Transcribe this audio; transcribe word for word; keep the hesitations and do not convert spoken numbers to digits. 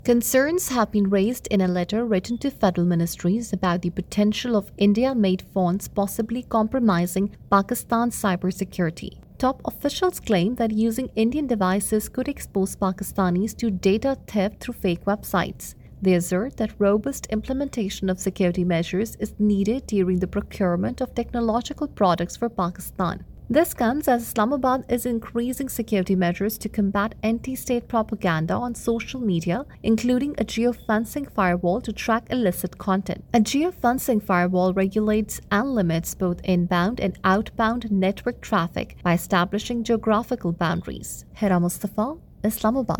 Concerns have been raised in a letter written to federal ministries about the potential of India-made phones possibly compromising Pakistan's cybersecurity. Top officials claim that using Indian devices could expose Pakistanis to data theft through fake websites. They assert that robust implementation of security measures is needed during the procurement of technological products for Pakistan. This comes as Islamabad is increasing security measures to combat anti-state propaganda on social media, including a geofencing firewall to track illicit content. A geofencing firewall regulates and limits both inbound and outbound network traffic by establishing geographical boundaries. Hira Mustafa, Islamabad.